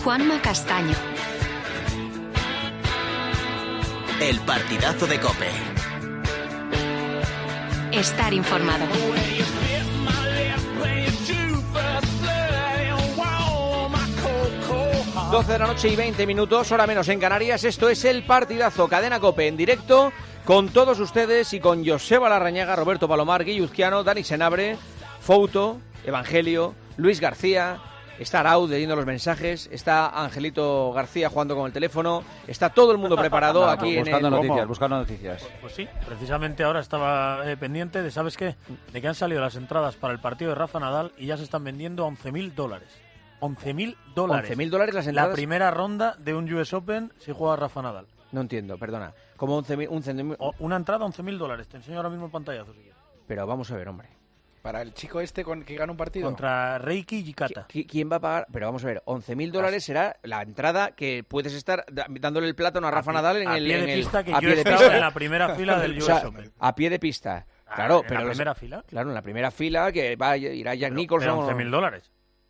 Juanma Castaño. El partidazo de COPE. Estar informado. 12 de la noche y 20 minutos, hora menos en Canarias. Esto es El Partidazo, Cadena COPE en directo con todos ustedes y con Joseba Larrañaga, Roberto Palomar, Guilluzquiano, Dani Senabre, Fouto, Evangelio, Luis García. Está Arauz leyendo los mensajes, está Angelito García jugando con el teléfono, está todo el mundo preparado aquí buscando en el... buscando noticias. Pues sí, precisamente ahora estaba pendiente de, ¿sabes qué? De que han salido las entradas para el partido de Rafa Nadal y ya se están vendiendo a $11.000. $11.000. $11.000 las entradas. La primera ronda de un US Open si juega Rafa Nadal. No entiendo, perdona. Como 11.000... Una entrada a $11.000. Te enseño ahora mismo el pantallazo. Si quieres. Pero vamos a ver, hombre. Para el chico este que gana un partido. Contra Reiki Yikata. ¿Quién va a pagar? Pero vamos a ver, $11.000 será la entrada que puedes estar dándole el plátano a Rafa Nadal en el... pie de pista, que a yo pie de estaba pista. en la primera fila del US Open. A pie de pista. Claro, ¿En pero la primera fila? Claro, en la primera fila que irá Jack Nicholson. Pero $11.000.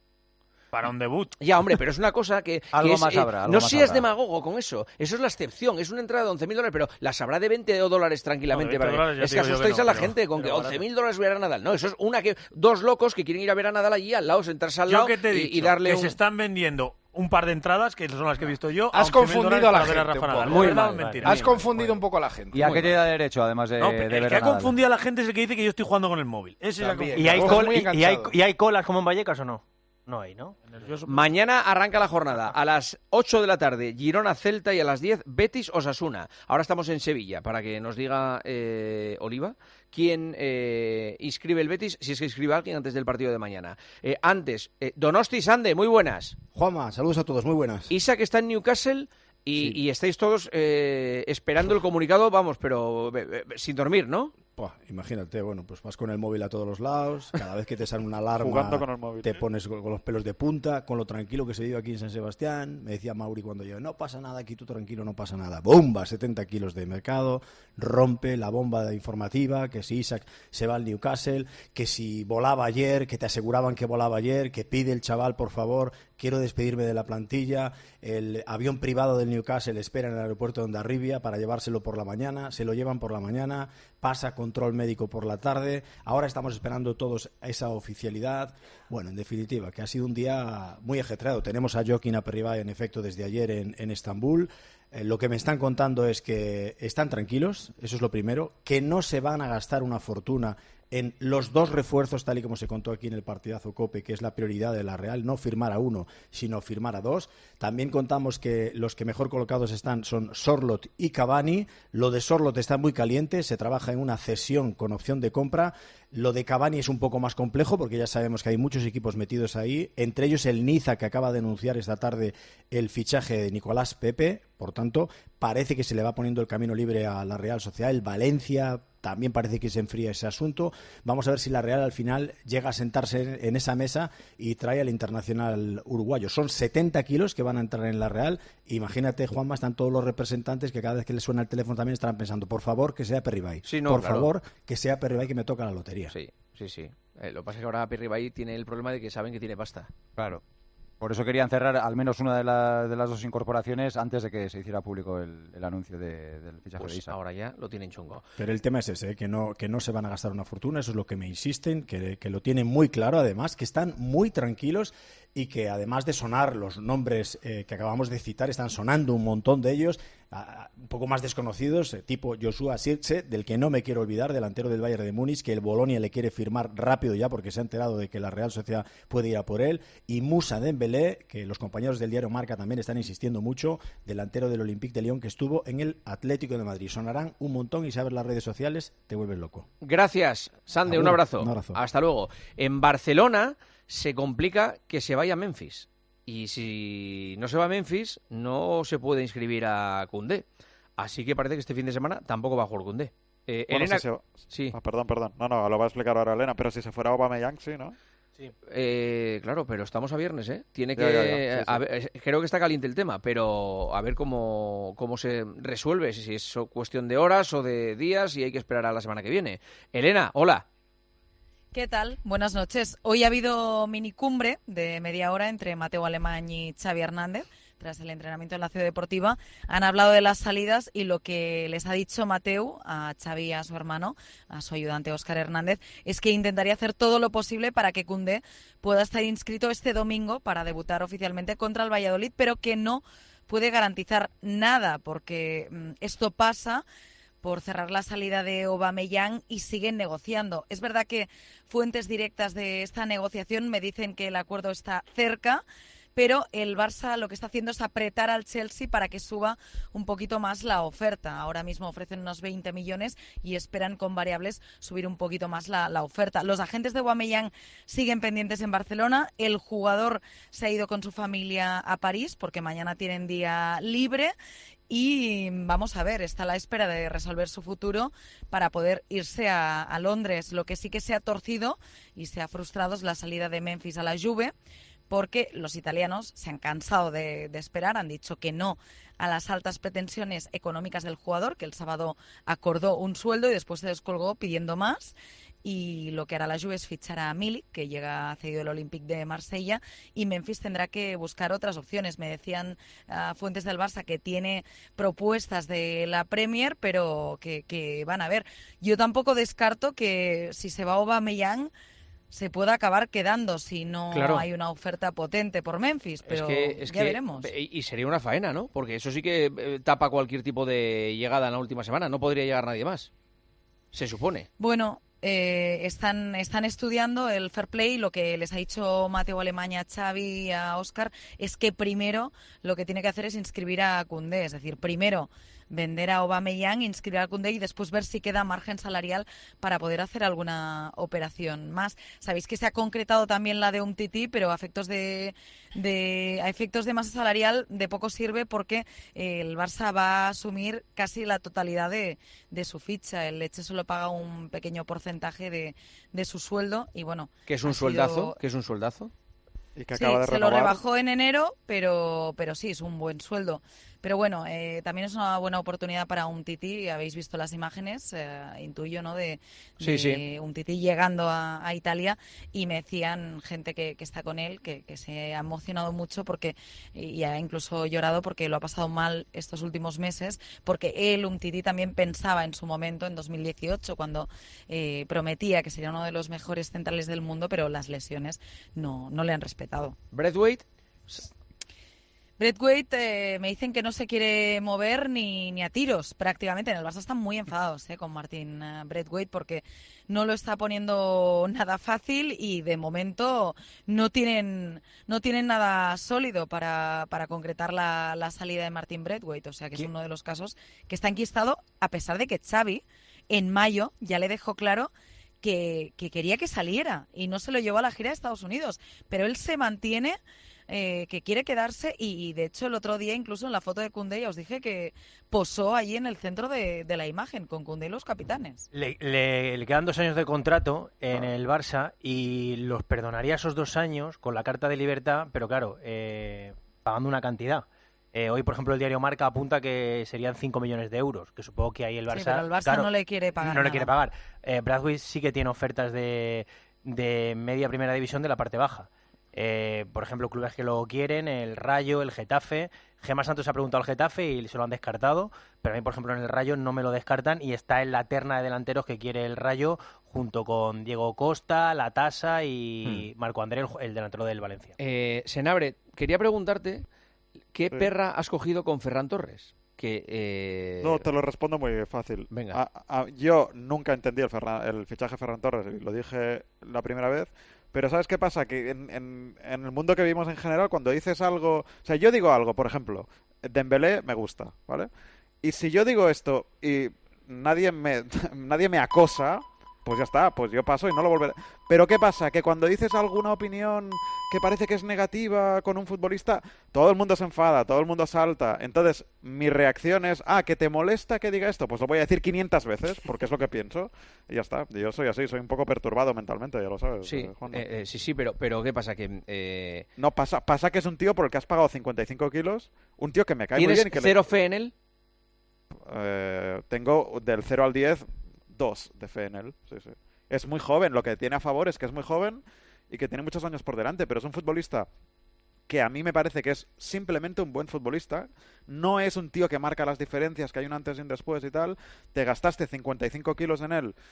Para un debut. Ya, hombre, pero es una cosa que... Algo es, más habrá. No seas demagogo con eso. Eso es la excepción. Es una entrada de $11.000, pero las habrá de $20 tranquilamente. No, de $20 es que asustáis a la gente con que $11.000 ver a Nadal. No, eso es dos locos que quieren ir a ver a Nadal allí al lado, sentarse al lado y darle que se están vendiendo un par de entradas, que son las que he visto yo. Has confundido a la gente. Muy mal. Has confundido un poco a la gente. ¿Y a qué te da derecho, además de ver el que a ha Nadal? confundido a la gente es el que dice que yo estoy jugando con el móvil. Ese También. es ¿Y hay colas como en Vallecas o no? No hay, ¿no? Mañana arranca la jornada. A las 8 de la tarde, Girona-Celta, y a las 10, Betis-Osasuna. Ahora estamos en Sevilla, para que nos diga Oliva quién inscribe el Betis, si es que inscribe a alguien antes del partido de mañana. Antes, Donosti Sande, muy buenas. Juanma, saludos a todos, muy buenas. Isaac está en Newcastle y estáis todos esperando el comunicado, vamos, pero sin dormir, ¿no? Imagínate, bueno, pues vas con el móvil a todos los lados, cada vez que te sale una alarma Jugando con el móvil, te pones con los pelos de punta, con lo tranquilo que se vive aquí en San Sebastián. Me decía Mauri cuando yo, no pasa nada aquí, tú tranquilo, no pasa nada. ¡Bomba! 70 kilos de mercado, rompe la bomba informativa, que si Isaac se va al Newcastle, que si volaba ayer, que te aseguraban que volaba ayer, que pide el chaval, por favor, quiero despedirme de la plantilla, el avión privado del Newcastle espera en el aeropuerto de Hondarribia para llevárselo por la mañana, se lo llevan por la mañana, pasa control médico por la tarde, ahora estamos esperando todos esa oficialidad. Bueno, en definitiva, que ha sido un día muy ajetreado. Tenemos a Joaquín Aperribay, en efecto, desde ayer en Estambul. Lo que me están contando es que están tranquilos, eso es lo primero, que no se van a gastar una fortuna en los dos refuerzos, tal y como se contó aquí en el partidazo COPE, que es la prioridad de la Real, no firmar a uno, sino firmar a dos. También contamos que los que mejor colocados están son Sorloth y Cavani. Lo de Sorloth está muy caliente, se trabaja en una cesión con opción de compra. Lo de Cavani es un poco más complejo porque ya sabemos que hay muchos equipos metidos ahí, entre ellos el Niza, que acaba de anunciar esta tarde el fichaje de Nicolás Pepe. Por tanto, parece que se le va poniendo el camino libre a la Real Sociedad. El Valencia también parece que se enfría ese asunto. Vamos a ver si la Real al final llega a sentarse en esa mesa y trae al internacional uruguayo. Son 70 kilos que van a entrar en la Real. Imagínate, Juanma, están todos los representantes que cada vez que les suena el teléfono también estarán pensando, por favor, que sea Aperribay. Sí, no, por claro. favor, que sea Aperribay, que me toca la lotería. Sí. Lo que pasa es que ahora Aperribay tiene el problema de que saben que tiene pasta. Claro. Por eso querían cerrar al menos una de las dos incorporaciones antes de que se hiciera público el anuncio del fichaje de Isaac. Ahora ya lo tienen chungo. Pero el tema es ese, que no se van a gastar una fortuna, eso es lo que me insisten, que lo tienen muy claro, además, que están muy tranquilos y que además de sonar los nombres que acabamos de citar, están sonando un montón de ellos, un poco más desconocidos, tipo Joshua Zirkzee, del que no me quiero olvidar, delantero del Bayern de Múnich, que el Bolonia le quiere firmar rápido ya porque se ha enterado de que la Real Sociedad puede ir a por él, y Moussa Dembélé, que los compañeros del diario Marca también están insistiendo mucho, delantero del Olympique de Lyon, que estuvo en el Atlético de Madrid. Sonarán un montón y si abres las redes sociales te vuelves loco. Gracias, Sande, un abrazo. Un abrazo. Hasta luego. En Barcelona se complica que se vaya a Memphis. Y si no se va a Memphis, no se puede inscribir a Koundé. Así que parece que este fin de semana tampoco va a jugar Koundé. Elena... Sí. Perdón. No, lo va a explicar ahora Elena, pero si se fuera Aubameyang, sí, ¿no? Sí. Claro, pero estamos a viernes, ¿eh? Tiene que... Ya. Sí. A ver, creo que está caliente el tema, pero a ver cómo se resuelve, si es cuestión de horas o de días y hay que esperar a la semana que viene. Elena, hola. ¿Qué tal? Buenas noches. Hoy ha habido minicumbre de media hora entre Mateu Alemany y Xavi Hernández. Tras el entrenamiento en la Ciudad Deportiva, han hablado de las salidas y lo que les ha dicho Mateu a Xavi y a su hermano, a su ayudante Óscar Hernández, es que intentaría hacer todo lo posible para que Koundé pueda estar inscrito este domingo para debutar oficialmente contra el Valladolid, pero que no puede garantizar nada porque esto pasa por cerrar la salida de Aubameyang y siguen negociando. Es verdad que fuentes directas de esta negociación me dicen que el acuerdo está cerca, pero el Barça lo que está haciendo es apretar al Chelsea para que suba un poquito más la oferta. Ahora mismo ofrecen unos 20 millones y esperan con variables subir un poquito más la oferta. Los agentes de Aubameyang siguen pendientes en Barcelona. El jugador se ha ido con su familia a París porque mañana tienen día libre. Y vamos a ver, está a la espera de resolver su futuro para poder irse a Londres. Lo que sí que se ha torcido y se ha frustrado es la salida de Memphis a la Juve, porque los italianos se han cansado de esperar, han dicho que no a las altas pretensiones económicas del jugador, que el sábado acordó un sueldo y después se descolgó pidiendo más. Y lo que hará la Juve es fichar a Milik, que llega cedido del Olympique de Marsella, y Memphis tendrá que buscar otras opciones. Me decían fuentes del Barça que tiene propuestas de la Premier, pero que van a ver. Yo tampoco descarto que si se va Aubameyang se pueda acabar quedando si no hay una oferta potente por Memphis, pero ya veremos. Y sería una faena, ¿no? Porque eso sí que tapa cualquier tipo de llegada en la última semana. No podría llegar nadie más, se supone. Bueno, están estudiando el fair play. Lo que les ha dicho Mateu Alemany a Xavi y a Óscar es que primero lo que tiene que hacer es inscribir a Koundé, es decir, primero vender a Aubameyang, inscribir a Koundé y después ver si queda margen salarial para poder hacer alguna operación más. Sabéis que se ha concretado también la de Umtiti, pero a efectos de masa salarial de poco sirve porque el Barça va a asumir casi la totalidad de su ficha. El Lecce solo paga un pequeño porcentaje de su sueldo y bueno. ¿Qué es un sueldazo? ¿Qué es un sueldazo? Y que sí, acaba de se lo rebajó en enero, pero sí, es un buen sueldo. Pero bueno, también es una buena oportunidad para Umtiti. Habéis visto las imágenes, intuyo, ¿no? De Umtiti llegando a Italia y me decían gente que está con él que se ha emocionado mucho porque y ha incluso llorado porque lo ha pasado mal estos últimos meses, porque él, Umtiti, también pensaba en su momento, en 2018, cuando prometía que sería uno de los mejores centrales del mundo, pero las lesiones no le han respetado. Braithwaite me dicen que no se quiere mover ni a tiros prácticamente. En el Barça están muy enfadados con Martin Braithwaite porque no lo está poniendo nada fácil y de momento no tienen nada sólido para concretar la salida de Martin Braithwaite. O sea que es uno de los casos que está enquistado, a pesar de que Xavi en mayo ya le dejó claro que quería que saliera y no se lo llevó a la gira de Estados Unidos. Pero él se mantiene que quiere quedarse y de hecho el otro día incluso en la foto de Koundé ya os dije que posó allí en el centro de la imagen con Koundé y los capitanes. Le quedan 2 años de contrato en el Barça y los perdonaría esos 2 años con la carta de libertad, pero claro, pagando una cantidad. Hoy, por ejemplo, el diario Marca apunta que serían 5 millones de euros, que supongo que ahí el Barça... Sí, pero el Barça no le quiere pagar No le quiere pagar. Braithwaite sí que tiene ofertas de media primera división de la parte baja. Por ejemplo, clubes que lo quieren, el Rayo, el Getafe. Gemma Santos ha preguntado al Getafe y se lo han descartado, pero a mí, por ejemplo, en el Rayo no me lo descartan y está en la terna de delanteros que quiere el Rayo junto con Diego Costa, Latasa y Marco André, el delantero del Valencia. Senabre, quería preguntarte ¿qué perra has cogido con Ferran Torres? No, te lo respondo muy fácil. Venga. Yo nunca entendí el fichaje de Ferran Torres, y lo dije la primera vez. Pero ¿sabes qué pasa? Que en el mundo que vivimos en general, cuando dices algo... O sea, yo digo algo, por ejemplo, Dembélé me gusta, ¿vale? Y si yo digo esto y nadie me acosa, pues ya está, pues yo paso y no lo volveré. Pero ¿qué pasa? Que cuando dices alguna opinión que parece que es negativa con un futbolista, todo el mundo se enfada, todo el mundo salta. Entonces, mi reacción es, ¿que te molesta que diga esto? Pues lo voy a decir 500 veces, porque es lo que pienso. Y ya está. Yo soy así, soy un poco perturbado mentalmente, ya lo sabes. Sí, Juan. Sí, pero ¿qué pasa? Que No, pasa que es un tío por el que has pagado 55 kilos, un tío que me cae muy bien. ¿Tienes cero fe en él? Tengo del 0 al 10, 2 de fe en él, sí. es muy joven. Lo que tiene a favor es que es muy joven y que tiene muchos años por delante, pero es un futbolista que a mí me parece que es simplemente un buen futbolista. No es un tío que marca las diferencias, que hay un antes y un después y tal. Te gastaste 55 kilos en él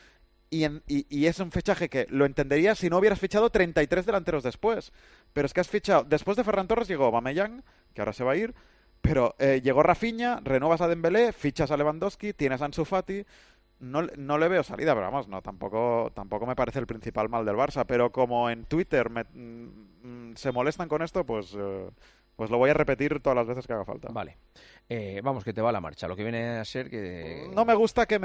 y es un fichaje que lo entenderías si no hubieras fichado 33 delanteros después. Pero es que has fichado... Después de Ferran Torres llegó Aubameyang, que ahora se va a ir, pero llegó Rafinha, renovas a Dembélé, fichas a Lewandowski, tienes a Ansu Fati... No le veo salida, pero vamos, no, tampoco me parece el principal mal del Barça, pero como en Twitter se molestan con esto, pues lo voy a repetir todas las veces que haga falta. Vale. Vamos, que te va la marcha. Lo que viene a ser que... No me gusta que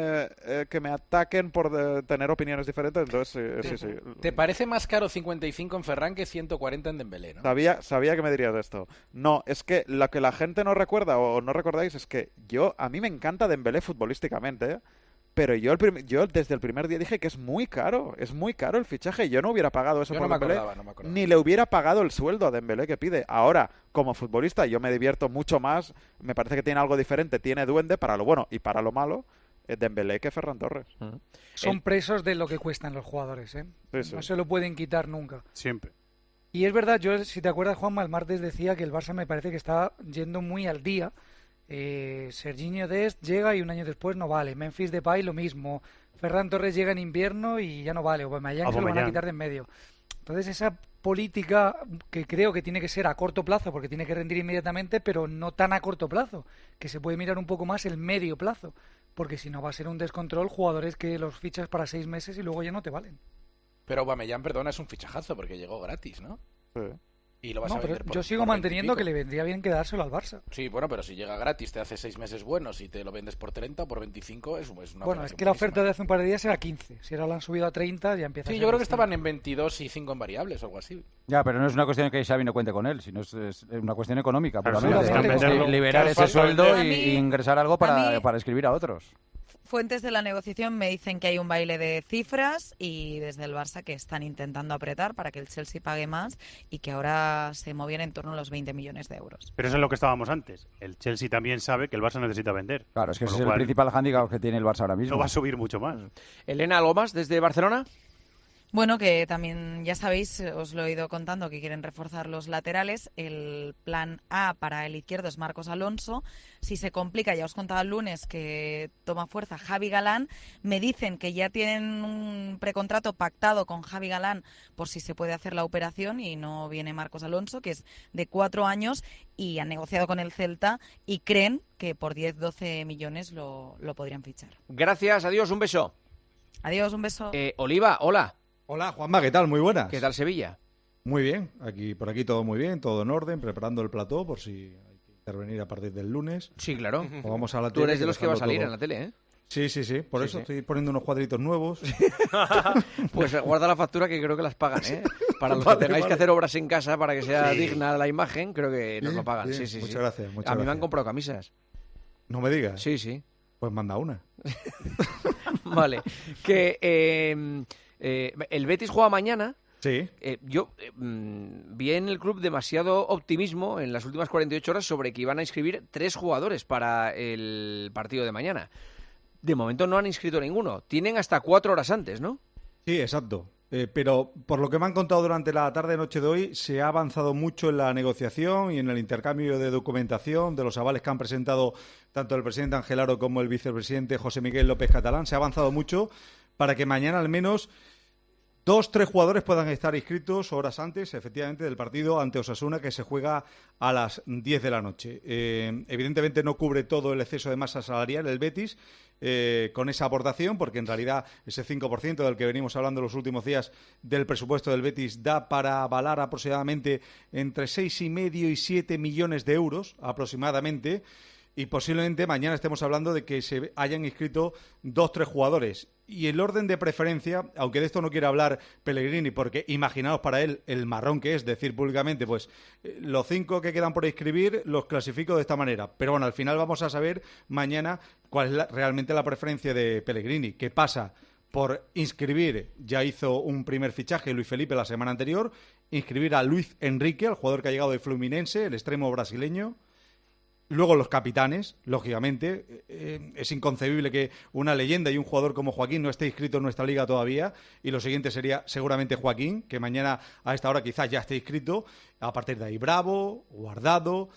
me ataquen por tener opiniones diferentes, entonces sí. ¿Te parece más caro 55 en Ferran que 140 en Dembélé, no? Sabía que me dirías esto. No, es que lo que la gente no recuerda o no recordáis es que a mí me encanta Dembélé futbolísticamente, ¿eh? Pero yo desde el primer día dije que es muy caro el fichaje. Yo no hubiera pagado eso por Dembélé, no me acordaba. ni le hubiera pagado el sueldo a Dembélé que pide. Ahora, como futbolista, yo me divierto mucho más. Me parece que tiene algo diferente. Tiene duende para lo bueno y para lo malo Dembélé que Ferran Torres. Son presos de lo que cuestan los jugadores, ¿eh? Sí. No se lo pueden quitar nunca. Siempre. Y es verdad, yo, si te acuerdas, Juanma, el martes decía que el Barça me parece que está yendo muy al día. Serginho Dest llega y un año después no vale. Memphis Depay lo mismo. Ferran Torres llega en invierno y ya no vale. Aubameyang se lo van a quitar de en medio. Entonces esa política que creo que tiene que ser a corto plazo, porque tiene que rendir inmediatamente, pero no tan a corto plazo, que se puede mirar un poco más el medio plazo, porque si no va a ser un descontrol, jugadores que los fichas para 6 meses y luego ya no te valen. Pero Aubameyang, perdona, es un fichajazo porque llegó gratis, ¿no? Sí. Y lo vas a vender yo sigo manteniendo que le vendría bien quedárselo al Barça. Sí, bueno, pero si llega gratis, te hace 6 meses buenos y te lo vendes por 30 o por 25, es una bueno, es que la oferta de hace un par de días era 15. Si ahora la han subido a 30, ya empieza a ser... Sí, yo creo que estaban en 22 y 5 en variables o algo así. Ya, pero no es una cuestión de que Xavi no cuente con él, sino es una cuestión económica. Liberar ese sueldo y ingresar algo para escribir a otros. Fuentes de la negociación me dicen que hay un baile de cifras y desde el Barça que están intentando apretar para que el Chelsea pague más y que ahora se movían en torno a los 20 millones de euros. Pero eso es lo que estábamos antes. El Chelsea también sabe que el Barça necesita vender. Claro, es que ese es el principal hándicap que tiene el Barça ahora mismo. No va a subir mucho más. Elena, ¿algo más desde Barcelona? Bueno, que también, ya sabéis, os lo he ido contando, que quieren reforzar los laterales. El plan A para el izquierdo es Marcos Alonso. Si se complica, ya os contaba el lunes que toma fuerza Javi Galán. Me dicen que ya tienen un precontrato pactado con Javi Galán por si se puede hacer la operación y no viene Marcos Alonso, que es de 4 años y han negociado con el Celta y creen que por 10-12 millones lo podrían fichar. Gracias, adiós, un beso. Adiós, un beso. Oliva, hola. Hola, Juanma, ¿qué tal? Muy buenas. ¿Qué tal Sevilla? Muy bien, por aquí todo muy bien, todo en orden, preparando el plató por si hay que intervenir a partir del lunes. Sí, claro. O vamos a la Tú tele, eres de los que va a salir todo. en la tele, ¿eh? Sí, por eso estoy poniendo unos cuadritos nuevos. Pues guarda la factura que creo que las pagan, ¿eh? Para los que tengáis que hacer obras en casa para que sea digna la imagen, creo que nos lo pagan. Bien, Sí. Muchas gracias. A mí me han comprado camisas. No me digas. Sí. Pues manda una. Vale. Que el Betis juega mañana. Sí. Yo vi en el club demasiado optimismo en las últimas 48 horas sobre que iban a inscribir 3 jugadores para el partido de mañana. De momento no han inscrito ninguno. Tienen hasta 4 horas antes, ¿no? Sí, exacto. Pero por lo que me han contado durante la tarde-noche de hoy, se ha avanzado mucho en la negociación y en el intercambio de documentación de los avales que han presentado tanto el presidente Ángel Aro como el vicepresidente José Miguel López Catalán. Se ha avanzado mucho para que mañana al menos 2-3 jugadores puedan estar inscritos horas antes, efectivamente, del partido ante Osasuna, que se juega a las 10 de la noche. Evidentemente no cubre todo el exceso de masa salarial el Betis con esa aportación, porque en realidad ese 5% del que venimos hablando los últimos días del presupuesto del Betis da para avalar aproximadamente entre 6,5 y 7 millones de euros aproximadamente. Y posiblemente mañana estemos hablando de que se hayan inscrito 2-3 jugadores. Y el orden de preferencia, aunque de esto no quiere hablar Pellegrini, porque imaginaos para él el marrón que es decir públicamente, pues los 5 que quedan por inscribir los clasifico de esta manera. Pero bueno, al final vamos a saber mañana cuál es realmente la preferencia de Pellegrini. ¿Qué pasa? Por inscribir, ya hizo un primer fichaje Luis Felipe la semana anterior, inscribir a Luis Enrique, el jugador que ha llegado de Fluminense, el extremo brasileño. Luego los capitanes, lógicamente. Es inconcebible que una leyenda y un jugador como Joaquín no esté inscrito en nuestra liga todavía. Y lo siguiente sería seguramente Joaquín, que mañana a esta hora quizás ya esté inscrito. A partir de ahí Bravo, Guardado,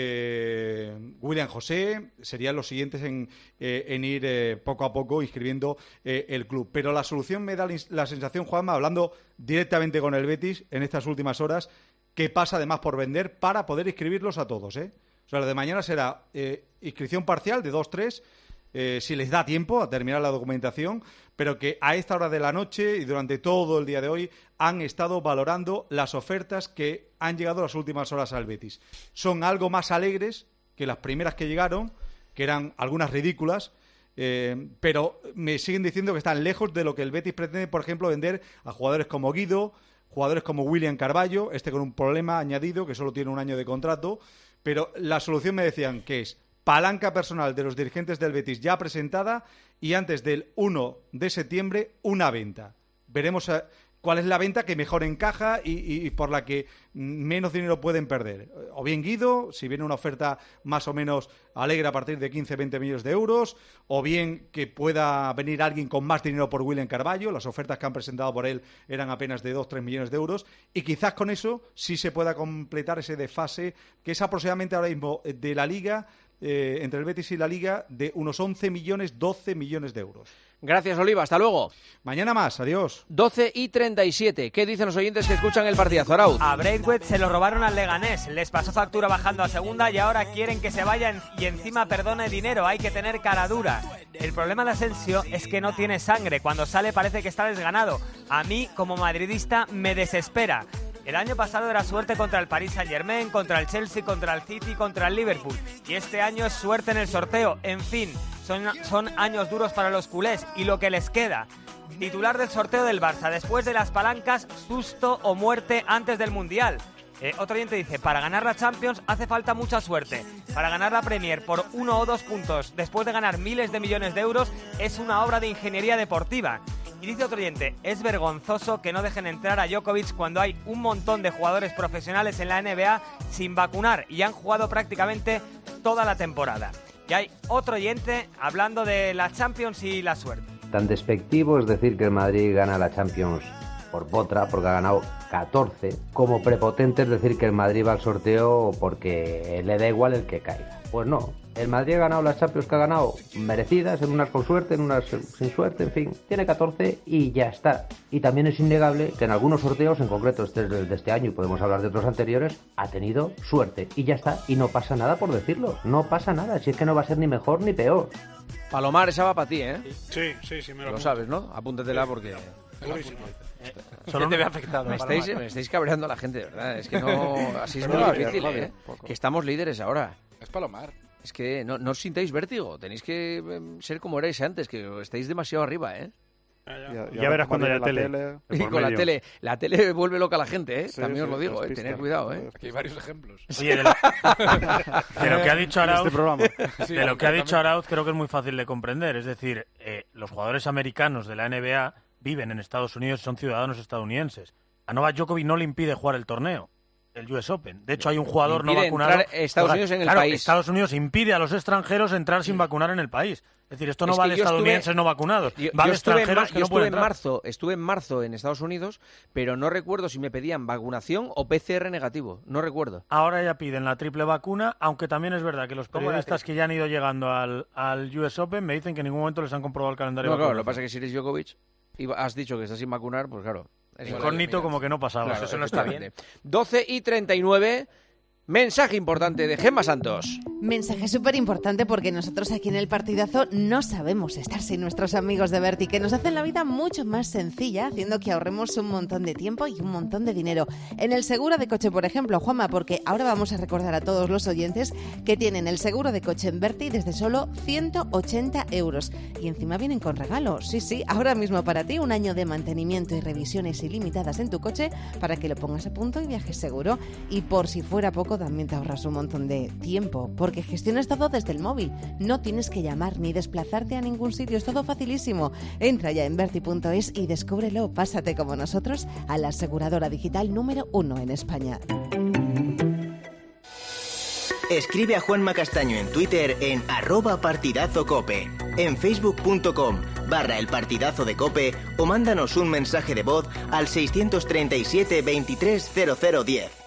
William José serían los siguientes en ir poco a poco inscribiendo el club. Pero la solución me da la sensación, Juanma, hablando directamente con el Betis en estas últimas horas, que pasa además por vender para poder inscribirlos a todos, O sea, lo de mañana será inscripción parcial de 2-3, si les da tiempo a terminar la documentación, pero que a esta hora de la noche y durante todo el día de hoy han estado valorando las ofertas que han llegado las últimas horas al Betis. Son algo más alegres que las primeras que llegaron, que eran algunas ridículas, pero me siguen diciendo que están lejos de lo que el Betis pretende, por ejemplo, vender a jugadores como Guido, jugadores como William Carballo, con un problema añadido, que solo tiene un año de contrato. Pero la solución me decían que es palanca personal de los dirigentes del Betis ya presentada y antes del 1 de septiembre una venta. Veremos cuál es la venta que mejor encaja y por la que menos dinero pueden perder. O bien Guido, si viene una oferta más o menos alegre a partir de 15-20 millones de euros, o bien que pueda venir alguien con más dinero por William Carballo. Las ofertas que han presentado por él eran apenas de 2-3 millones de euros, y quizás con eso sí se pueda completar ese desfase que es aproximadamente ahora mismo de la Liga, entre el Betis y la Liga, de unos 11 millones, 12 millones de euros. Gracias, Oliva. Hasta luego. Mañana más. Adiós. 12:37. ¿Qué dicen los oyentes que escuchan el partidazo, Arauz? A Braithwaite se lo robaron al Leganés. Les pasó factura bajando a segunda y ahora quieren que se vayan y encima perdone dinero. Hay que tener cara dura. El problema de Asensio es que no tiene sangre. Cuando sale parece que está desganado. A mí, como madridista, me desespera. El año pasado era suerte contra el Paris Saint-Germain, contra el Chelsea, contra el City, contra el Liverpool. Y este año es suerte en el sorteo. En fin, son años duros para los culés y lo que les queda. Titular del sorteo del Barça. Después de las palancas, susto o muerte antes del Mundial. Otro oyente dice, para ganar la Champions hace falta mucha suerte. Para ganar la Premier por 1 o 2 puntos, después de ganar miles de millones de euros, es una obra de ingeniería deportiva. Y dice otro oyente, es vergonzoso que no dejen entrar a Djokovic cuando hay un montón de jugadores profesionales en la NBA sin vacunar y han jugado prácticamente toda la temporada. Y hay otro oyente hablando de la Champions y la suerte. Tan despectivo es decir que el Madrid gana la Champions por potra, porque ha ganado 14, como prepotente es decir que el Madrid va al sorteo porque le da igual el que caiga. Pues no, el Madrid ha ganado las Champions que ha ganado, merecidas, en unas con suerte, en unas sin suerte, en fin, tiene 14 y ya está. Y también es innegable que en algunos sorteos, en concreto de este año, y podemos hablar de otros anteriores, ha tenido suerte y ya está, y no pasa nada por decirlo, no pasa nada, si es que no va a ser ni mejor ni peor. Palomar, esa va para ti, ¿eh? Sí, me lo sabes, ¿no? Apúntatela porque... Solo te ve afectado. Me estáis cabreando a la gente, de verdad. Es que no, así es muy difícil, ¿eh? Que estamos líderes ahora. Es Palomar. Es que no os sintáis vértigo. Tenéis que ser como erais antes, que estáis demasiado arriba, ¿eh? Ya verás cuando haya tele. Y con la tele vuelve loca a la gente, ¿eh? Sí, también os lo digo, ¿eh? Tened cuidado, ¿eh? Aquí hay varios ejemplos. Oye, de lo que ha dicho Arauz, creo que es muy fácil de comprender. Es decir, los jugadores americanos de la NBA viven en Estados Unidos y son ciudadanos estadounidenses. A Novak Djokovic no le impide jugar el torneo, el US Open. De hecho, hay un jugador no vacunado. Entrar Estados Unidos en el país. Estados Unidos impide a los extranjeros entrar sin vacunar en el país. Es decir, esto no va de estadounidenses no vacunados, va de extranjeros que no pueden entrar. Estuve en marzo en Estados Unidos, pero no recuerdo si me pedían vacunación o PCR negativo. No recuerdo. Ahora ya piden la triple vacuna, aunque también es verdad que los periodistas que ya han ido llegando al US Open me dicen que en ningún momento les han comprobado el calendario. No, claro, lo que pasa es que si eres Djokovic y has dicho que estás sin vacunar, pues claro. Incógnito como que no pasaba. Claro, eso no está bien. 12:39. Mensaje importante de Gemma Santos. Mensaje súper importante porque nosotros aquí en el partidazo no sabemos estar sin nuestros amigos de Berti, que nos hacen la vida mucho más sencilla, haciendo que ahorremos un montón de tiempo y un montón de dinero. En el seguro de coche, por ejemplo, Juanma, porque ahora vamos a recordar a todos los oyentes que tienen el seguro de coche en Berti desde solo 180 euros. Y encima vienen con regalos. Sí, ahora mismo para ti un año de mantenimiento y revisiones ilimitadas en tu coche para que lo pongas a punto y viajes seguro. Y por si fuera poco, también te ahorras un montón de tiempo, porque gestionas todo desde el móvil. No tienes que llamar ni desplazarte a ningún sitio, es todo facilísimo. Entra ya en Berti.es y descúbrelo. Pásate como nosotros a la aseguradora digital número 1 en España. Escribe a Juanma Castaño en Twitter en @partidazocope, en facebook.com/El Partidazo de Cope o mándanos un mensaje de voz al 637 23 0010.